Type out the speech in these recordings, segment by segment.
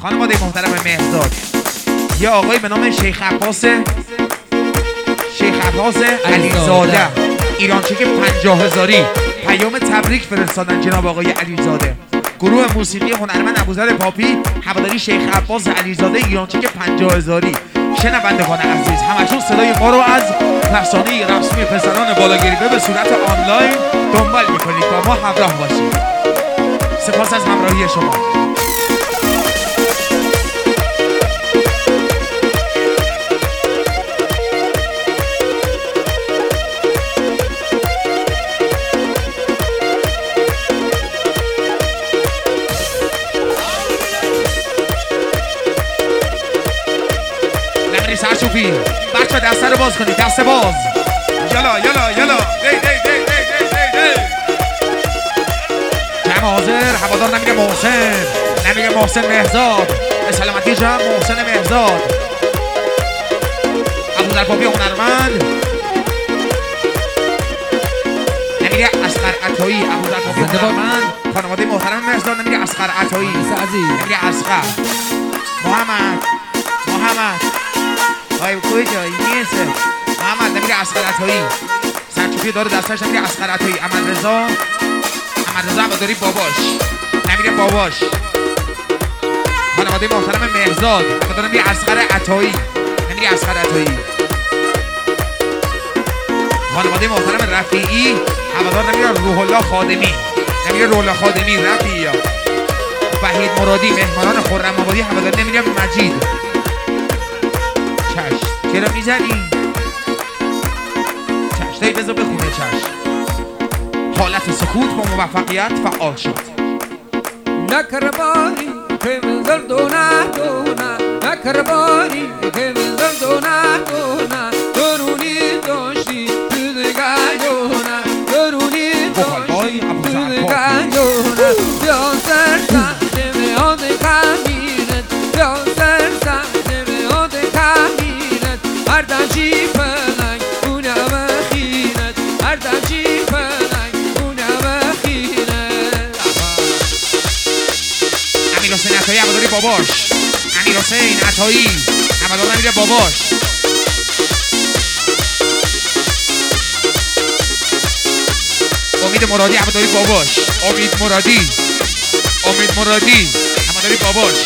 خانواده محترم مهرزاد، یه آقای به نام شیخ عباس علیزاده ایرانچک 50,000 پیام تبریک فرستادن جناب آقای علیزاده. گروه موسیقی هنرمند ابوذر پاپی هواداری شیخ عباس علیزاده ایرانچک 50,000. شنوندگان عزیز، همشون صدای ما رو از رسانه رسمی پسران بالاگریبه به صورت آنلاین دنبال میکنید و ما همراه باشید. سپاس از همراهی شما. سرشوفی بچه دست رو باز کنید، دست باز. یلا یلا یلا دی دی دی دی دی دی دی. جمع حاضر، هوادار نمیگه محسن، نمیگه محسن مهرزاد. به سلامتی جمع محسن مهرزاد. ابوذر پاپی هنرمند، نمیگه اصغر عطایی. ابوذر پاپی هنرمند، خانواده محترم مهرزاد، نمیگه اصغر عطایی، نمیگه اصغر. محمد آی کجایی نیسته؟ محمد نمیگه اصغر عطایی. سرچوبی داره دستش، نمیگه اصغر عطایی. احمد رضا هواداری باباش، نمیگه باباش. خانواده محترم مهرزاد هوادار نمیگه اصغر عطایی، نمیگه اصغر عطایی. خانواده محترم رفیعی هوادار نمیگه روح الله خادمی، نمیگه روح الله خادمی. رفیعی وحید مرادی مهمانان خرم آبادی هواداری نمیگه مجید. چرا میزنی؟ چشتایی بذار بخونه. چشم حالت سکوت با موفقیت فعال شد. نکربانی که منزل دونه نکربانی که منزل دونه درونی داشتی تو دگاجونه درونی داشتی تو دگاجونه بیان سر سخته میاد کمینت بیان سر سخته میاد کمینت هر دنچی فلنگ اونم خینت هر دنچی فلنگ اونم خینت. امیر حسین عطایی هواداری باباش، امیر حسین عطایی هوادار نمیگه باباش. امید مرادی هواداری باباش، امید مرادی هواداری باباش.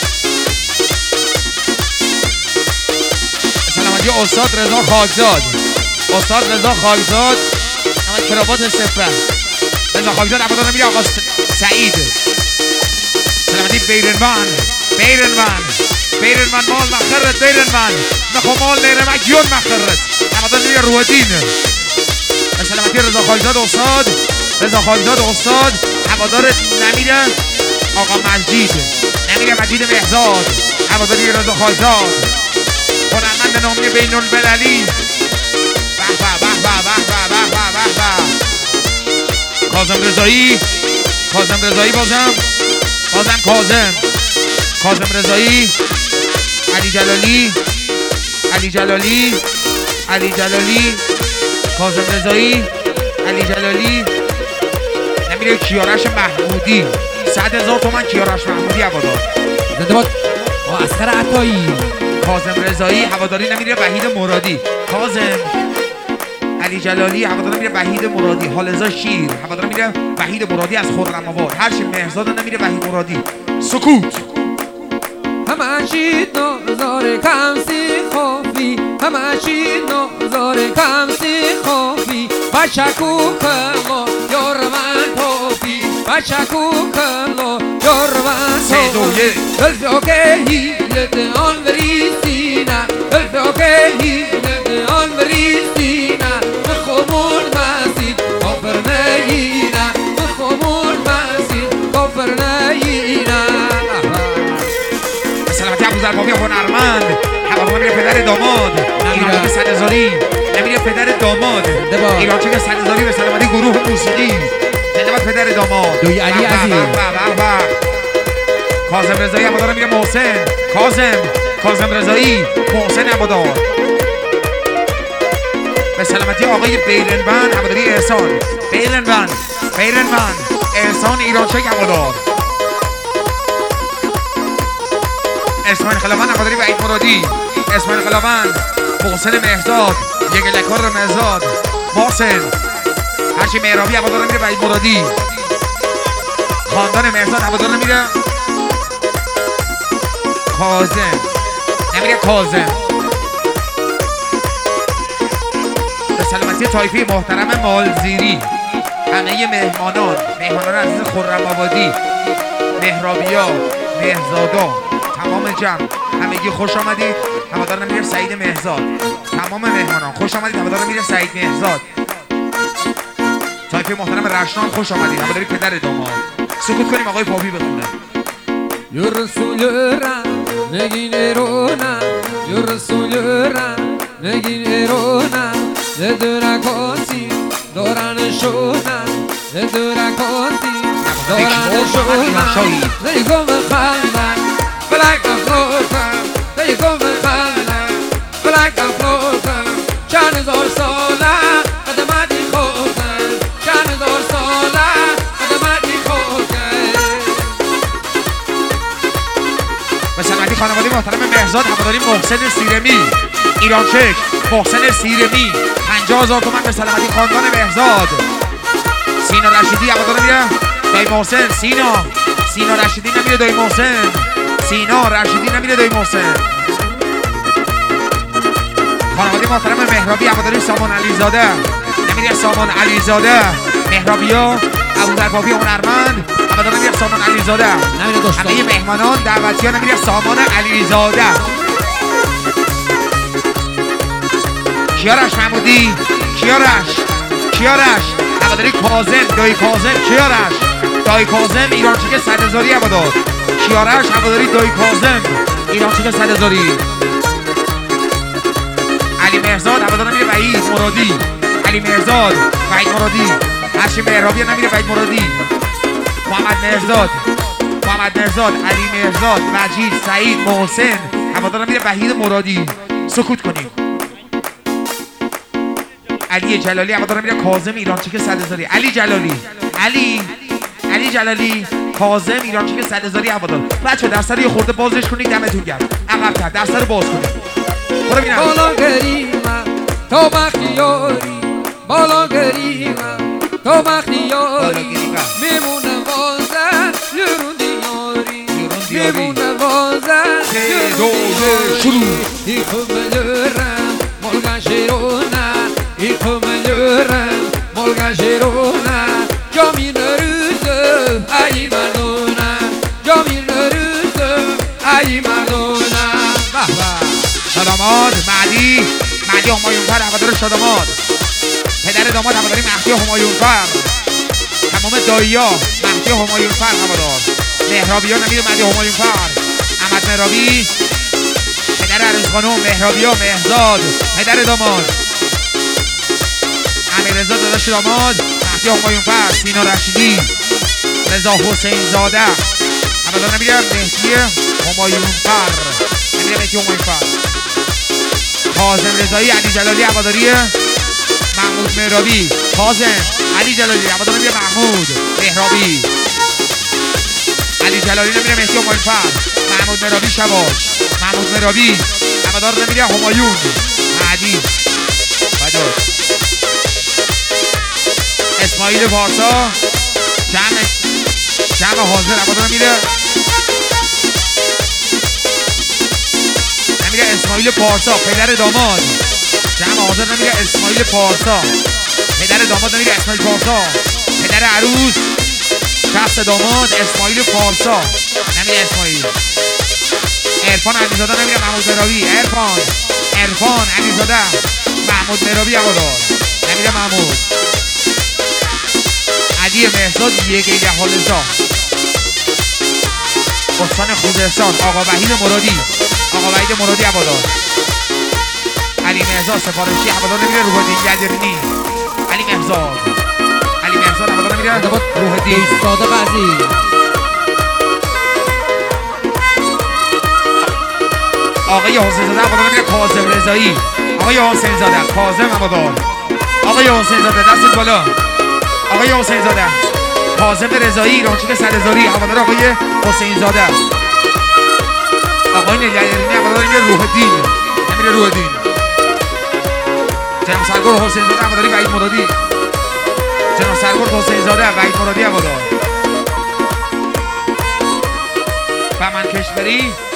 سلامتی استاد رضا خاکزاد اما کراوات صفر. رضا خاکزاد هوادار نمیگه آقا سعید. سلامتی بیرنوان مال مخرت بیرنوان نخو مال نیرمک یون مخرت هوادار نمیگه روحدین. سلامتی رضا خاکزاد استاد هوادار نمیگه آقا مجید، نمیگه مجید مهرزاد هواداری رضا خاکزاد. هنرمند نامی بین المللی کاظم رضایی بازم کاظم رضایی علی کاظم رضایی علی جلالی نمیره کیارش محمودی 100,000 تومان کیارش محمودی هوادار. زنده باد اصغر عطایی. کاظم رضایی هواداری نمیره وحید مرادی. کاظم علی جلالی هوادار نمیره وحید مرادی. حالزا شیر هوادار نمیره وحید مرادی از خرم آباد. هرچی مهرزاد نمیره وحید مرادی. سکوت. همشی نازار کمسی خوفی همشی نازار کمسی خوفی بچکو کلا یار من توفی بچکو کلا یار من توفی الفاقه هیلت آن بریسینا الفاقه هیلت آن بریسینا بخمون مسید کافر نینا بخمون مسید کافر نینا. سلامتی ابوذر پاپی هنرمند هوادار نمیره پدر داماد ایرانچک 100,000 نمیره پدر داماد ایرانچک 100,000 به سلامتی گروه موسیقی زنده باد پدر داماد. دوی علی عزیز کاظم رضایی هوادار نمیره محسن. کاظم رضایی محسن هوادار. به سلامتی آقای بیرنوان هواداری احسان. بیرنوان احسان ایرانچک هوادار. اسماعیل خلابان هواداری وحید مرادی، اسماعیل خلابان، محسن مهرزاد، یگلکار مهرزاد، محسن هرچی مهرابی هوادار میره وحید مرادی، خاندان مهرزاد هوادار میره کاظم، نمیره کاظم. به سلامتی طایفه محترم مالزیری، همه مهمانان عزیز خرم آبادی، مهرابیا، مهرزادا، تمام جمع همگی خوش آمدید. هوادار میره سعید مهرزاد، تمام مهمانان خوش آمدید. هوادار میره سعید مهرزاد، طایفه محترم رشنان خوش آمدید. هواداری پدر داماد. سکوت کنیم آقای پاپی بخونه. یا رسول نگین ایرونم، یا رسول نگین ایرونم، ندرکاتی دارن شونم، ندرکاتی دارن شونم، نیگم خندم بلک افروتم، نیگم خندم بلک افروتم. چند هزار ساله قدمتی خودم، چند هزار ساله قدمتی خودم. به سلامتی خانواده محترم مهرزاد، هواداری محسن سیرمی، ایرانچک محسن سیرمی 50,000 تومان به سلامتی خاندان مهرزاد. سینا رشیدی هوادار میره دایی محسن، سینا رشیدی نمیره دایی محسن، سینا رشیدی نمیره دایی محسن. خانواده محترم مهرابی هواداری سامان علیزاده، نمیره سامان علیزاده، مهرابیا ابوذر پاپی هنرمند هوادار نمیره سامان علیزاده. همه مهمانان دعوتی ها نمیره سامان علیزاده. کیارش محمودی، کیارش هواداری کاظم، دایی کاظم، کیارش دایی کاظم ایرانچک 100,000 هوادار، کیارش هواداری دایی کاظم ایرانچک 100,000. علی مهرزاد هوادار نمیره وحید مرادی، علی مهرزاد وحید مرادی، هرچی مهرابی نمیره وحید مرادی. محمد مهرزاد، علی مهرزاد، مجید، سعید، محسن هوادار نمیره وحید مرادی. سکوت کنیم. علی جلالی هوادار میره کاظم ایرانچک 100,000. علی جلالی کاظم ایرانچک 100,000 هوادار. بچه دستر یه خورده بازش کنید، دمتون گرم. عقب‌تر دستر باز کنید. برو ببینم. بالا گریمم تو بختیاری، بالا گریمم تو بختیاری، میمونه بازن یرون دیاری، میمونه بازن یرون دیاری. ایخم لرم ملگا شیرونه، ایخم لرم ملگا شیرونه، جامی نروزم ای مردونه، جامی نروزم ای مردونه. شاداماد مهدی همایونفر هوادار شاداماد، پدر داماد هواداری مهدی همایونفر، تمام دایی‌ها مهدی همایونفر هوادار، مهرابی‌ها نمیره مهدی همایونفر، احمد مهرابی پدر عروس خانم، مهرابی‌ها مهرزاد پدر داماد، امیررضا داداش داماد مهدی همایونفر، سینا رشیدی، رضا حسین زاده هوادار نمیره مهدی همایونفر، نمیره مهدی همایونفر. کاظم رضایی علی جلالی هواداری محمود مهرابی، کاظم علی جلالی هوادار نمیره محمود مهرابی، علی جلالی نمیره مهدی همایونفر، محمود مهرابی شباش، محمود مهرابی هوادار نمیره همایون مهدی بدر، اسماعیل پارسا جمع حاضر هوادار نمیره اسماعیل پارسا پدر داماد، جمع حاضر نمیره اسماعیل پارسا پدر داماد، نمیره اسماعیل پارسا پدر عروس شخص داماد، اسماعیل پارسا نمیره اسماعیل. عرفان علیزاده نمیره محمود مهرابی، عرفان علیزاده محمود مهرابی هوادار نمیره محمود. علی مهرزاد یگیه حالزا، استان خوزستان آقا وحید مرادی هوادار، علی مهرزاد سفارشی هوادار نمیره روح الدین گدرنی، علی مهرزاد هوادار نمیره روح الدین صادق عزیز، آقای حسین زاده هوادار نمیره کاظم رضایی، آقای حسین زاده کاظم هوادار، آقای حسین زاده دست بالا، آقای حسین زاده کاظم رضایی ایرانچک 100,000 هوادار آقای حسین زاده، آقای نیلیرینی هوادار میره روح دین، نمیره روح دین. جناب سرگرد حسین زاده هواداری وحید مرادی، جناب سرگرد حسین زاده وحید مرادی هوادار. بهمن کشوری